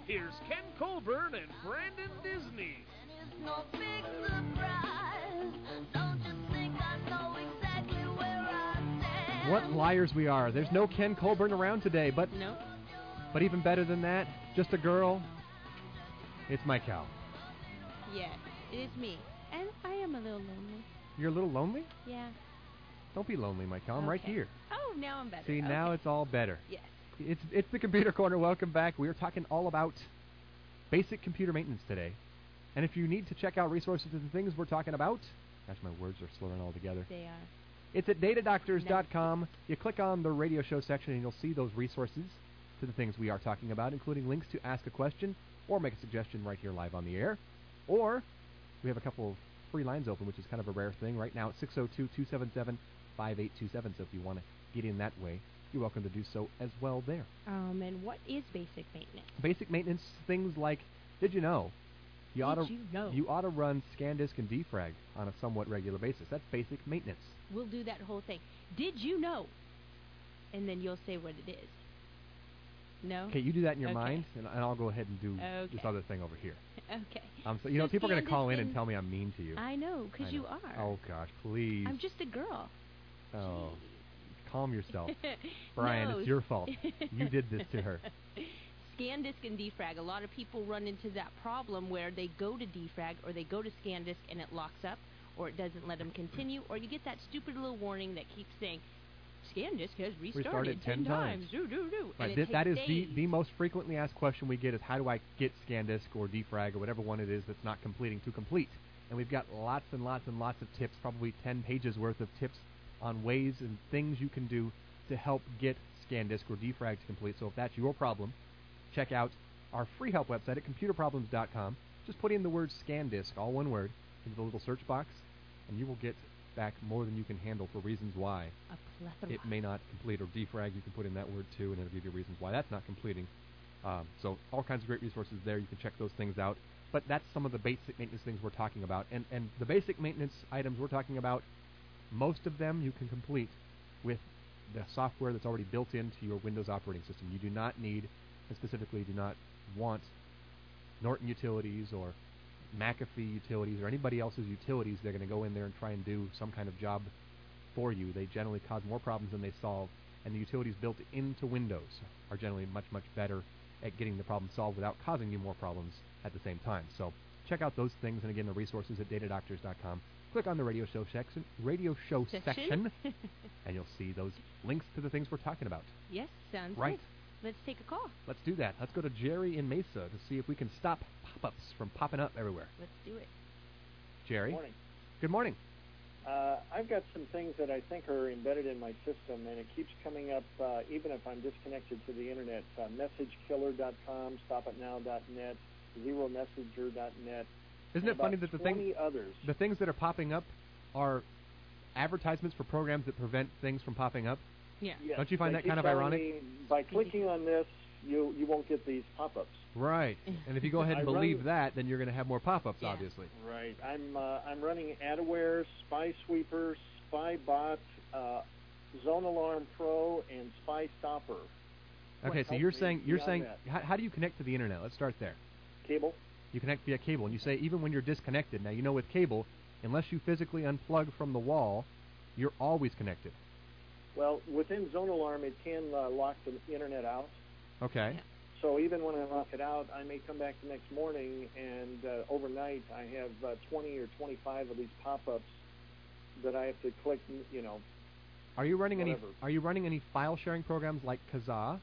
Here's Ken Colburn and Brandon Disney. And it's no big surprise. Don't you think I know exactly where I stand? What liars we are. There's no Ken Colburn around today, but even better than that, just a girl. It's my Cal. Yes, it is me. And I am a little lonely. You're a little lonely? Yeah. Don't be lonely, my Cal. I'm right here. Oh, now I'm better. See, now it's all better. Yes. It's the Computer Corner. Welcome back. We are talking all about basic computer maintenance today. And if you need to check out resources and things we're talking about, gosh, my words are slurring all together. They are. It's at datadoctors.com. You click on the radio show section and you'll see those resources to the things we are talking about, including links to ask a question or make a suggestion right here live on the air. Or we have a couple of free lines open, which is kind of a rare thing. Right now it's 602-277-5827, so if you want to get in that way, you're welcome to do so as well there. And what is basic maintenance? Basic maintenance, things like, did you know? You ought to run ScanDisk and defrag on a somewhat regular basis. That's basic maintenance. We'll do that whole thing. Did you know? And then you'll say what it is. No? Okay, you do that in your mind, and I'll go ahead and do this other thing over here. Okay. So, people are going to call in and tell me I'm mean to you. I know, because you are. Oh, gosh, please. I'm just a girl. Oh, calm yourself. Brian, it's your fault. You did this to her. ScanDisk and defrag. A lot of people run into that problem where they go to defrag or they go to ScanDisk and it locks up or it doesn't let them continue, or you get that stupid little warning that keeps saying, ScanDisk has restarted 10 times. Right. That is the most frequently asked question we get is, how do I get ScanDisk or defrag or whatever one it is that's not completing to complete? And we've got lots and lots and lots of tips, probably 10 pages worth of tips on ways and things you can do to help get ScanDisk or defrag to complete. So if that's your problem, check out our free help website at computerproblems.com. Just put in the word ScanDisk, all one word, into the little search box, and you will get back more than you can handle for reasons why it may not complete. Or defrag, you can put in that word too, and it'll give you reasons why that's not completing. So all kinds of great resources there. You can check those things out. But that's some of the basic maintenance things we're talking about. And the basic maintenance items we're talking about, most of them you can complete with the software that's already built into your Windows operating system. You do not need, and specifically do not want, Norton Utilities or McAfee Utilities or anybody else's utilities. They're going to go in there and try and do some kind of job for you. They generally cause more problems than they solve, and the utilities built into Windows are generally much, much better at getting the problem solved without causing you more problems at the same time. So check out those things, and again, the resources at datadoctors.com. Click on the radio show section, and you'll see those links to the things we're talking about. Yes, sounds right. Good. Let's take a call. Let's do that. Let's go to Jerry in Mesa to see if we can stop pop-ups from popping up everywhere. Let's do it. Jerry? Good morning. Good morning. I've got some things that I think are embedded in my system, and it keeps coming up even if I'm disconnected to the Internet. MessageKiller.com, StopItNow.net, ZeroMessenger.net. Isn't it funny that the things that are popping up are advertisements for programs that prevent things from popping up? Yeah. Yes, don't you find that kind of ironic? By clicking on this, you won't get these pop-ups. Right. And if you go ahead and believe that, then you're going to have more pop-ups, obviously. Right. I'm running Adaware, SpySweeper, SpyBot, ZoneAlarm Pro, and SpyStopper. Okay, so you're saying how do you connect to the Internet? Let's start there. Cable. You connect via cable, and you say even when you're disconnected. Now, you know with cable, unless you physically unplug from the wall, you're always connected. Well, within ZoneAlarm, it can lock the Internet out. Okay. Yeah. So even when I lock it out, I may come back the next morning, and overnight I have 20 or 25 of these pop-ups that I have to click. Are you running any file sharing programs like Kazaa?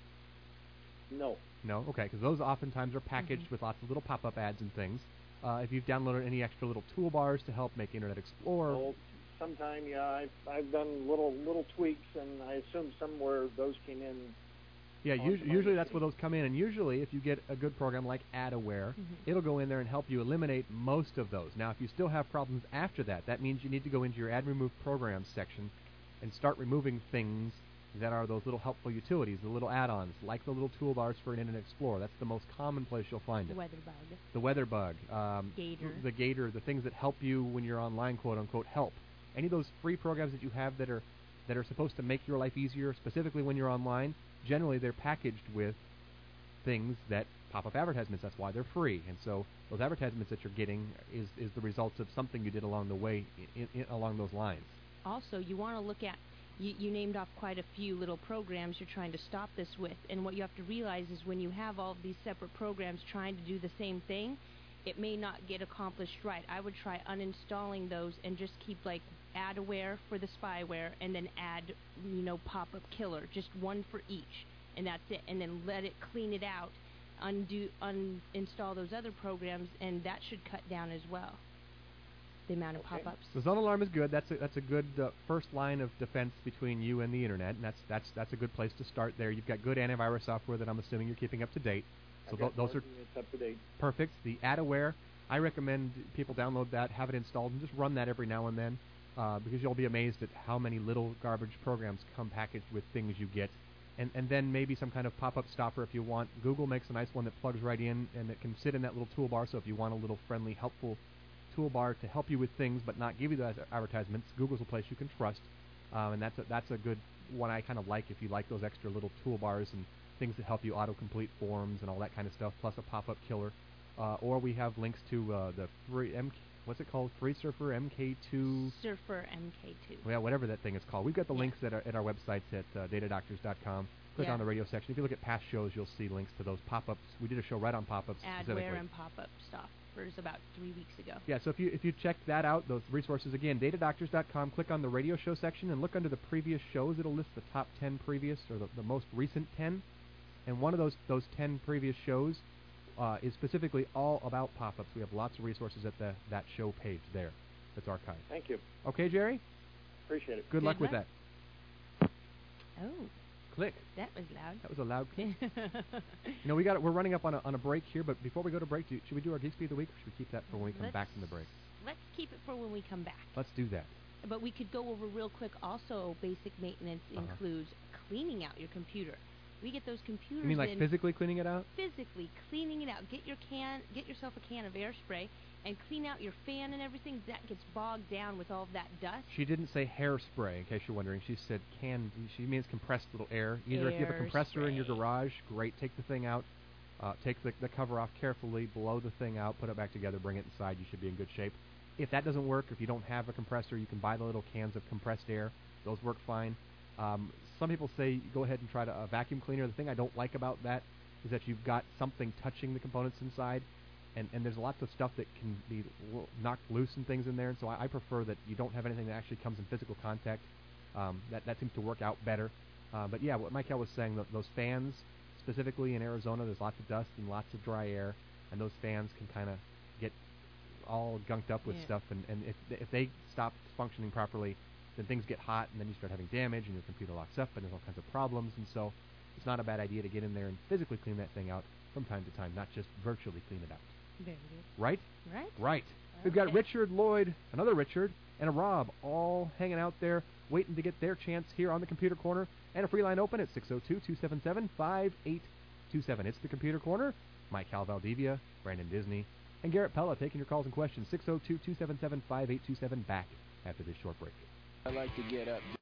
No. No. Okay, because those oftentimes are packaged with lots of little pop-up ads and things. If you've downloaded any extra little toolbars to help make Internet Explorer. Well, sometime, yeah, I've done little tweaks, and I assume somewhere those came in. Yeah, usually that's where those come in, and usually if you get a good program like Adaware, it'll go in there and help you eliminate most of those. Now, if you still have problems after that, that means you need to go into your Add Remove Programs section and start removing things that are those little helpful utilities, the little add-ons, like the little toolbars for an Internet Explorer. That's the most common place you'll find it. The weather bug. Gator. The Gator, the things that help you when you're online, quote-unquote, help. Any of those free programs that you have that are supposed to make your life easier, specifically when you're online, generally they're packaged with things that pop-up advertisements. That's why they're free. And so those advertisements that you're getting is the results of something you did along the way, along those lines. Also, you want to look at, you named off quite a few little programs you're trying to stop this with. And what you have to realize is when you have all of these separate programs trying to do the same thing, it may not get accomplished right. I would try uninstalling those and just keep like AdAware for the spyware and then add, pop-up killer, just one for each. And that's it. And then let it clean it out, uninstall those other programs, and that should cut down as well, the amount of pop-ups. The Zone Alarm is good. That's a good first line of defense between you and the internet, and that's a good place to start there. You've got good antivirus software that I'm assuming you're keeping up to date. So those are it's up to date. Perfect. The AdAware, I recommend people download that, have it installed, and just run that every now and then, because you'll be amazed at how many little garbage programs come packaged with things you get. And then maybe some kind of pop-up stopper if you want. Google makes a nice one that plugs right in, and it can sit in that little toolbar, so if you want a little friendly, helpful toolbar to help you with things but not give you those advertisements, Google's a place you can trust. And that's a good one I kind of like if you like those extra little toolbars and things that help you autocomplete forms and all that kind of stuff, plus a pop-up killer. Or we have links to the free what's it called? Free Surfer MK2. Surfer MK2. Yeah, whatever that thing is called. We've got the links at our websites at datadoctors.com. Click on the radio section. If you look at past shows, you'll see links to those pop-ups. We did a show right on pop-ups specifically. AdAware and pop-up stuff. It was about 3 weeks ago. Yeah, so if you check that out, those resources again, datadoctors.com, click on the radio show section and look under the previous shows. It'll list the top 10 previous, or the most recent 10. And one of those 10 previous shows is specifically all about pop-ups. We have lots of resources at that show page there that's archived. Thank you. Okay, Jerry? Appreciate it. Good luck with that. Oh. Click. That was loud. That was a loud click. We're running up on a break here, but before we go to break, should we do our Geek Speed of the Week, or should we keep that for when we come back from the break? Let's keep it for when we come back. Let's do that. But we could go over real quick. Also, basic maintenance includes cleaning out your computer. We get those computers. You mean like physically cleaning it out? Physically cleaning it out. Get yourself a can of air spray and clean out your fan and everything. That gets bogged down with all of that dust. She didn't say hairspray, in case you're wondering. She said she means compressed little air. Either if you have a compressor in your garage, great, take the thing out, take the cover off carefully, blow the thing out, put it back together, bring it inside. You should be in good shape. If that doesn't work, if you don't have a compressor, you can buy the little cans of compressed air. Those work fine. Some people say go ahead and try a vacuum cleaner. The thing I don't like about that is that you've got something touching the components inside, and there's lots of stuff that can be knocked loose and things in there. And so I prefer that you don't have anything that actually comes in physical contact. That seems to work out better. But yeah, what Michael was saying, those fans, specifically in Arizona, there's lots of dust and lots of dry air, and those fans can kind of get all gunked up with stuff. And if they stop functioning properly, then things get hot, and then you start having damage, and your computer locks up, and there's all kinds of problems. And so it's not a bad idea to get in there and physically clean that thing out from time to time, not just virtually clean it out. Very good. Right? Right. Right. We've got Richard, Lloyd, another Richard, and a Rob all hanging out there waiting to get their chance here on the Computer Corner. And a free line open at 602-277-5827. It's the Computer Corner. Mike Cal Valdivia, Brandon Disney, and Garrett Pella taking your calls and questions. 602-277-5827. Back after this short break. I like to get up.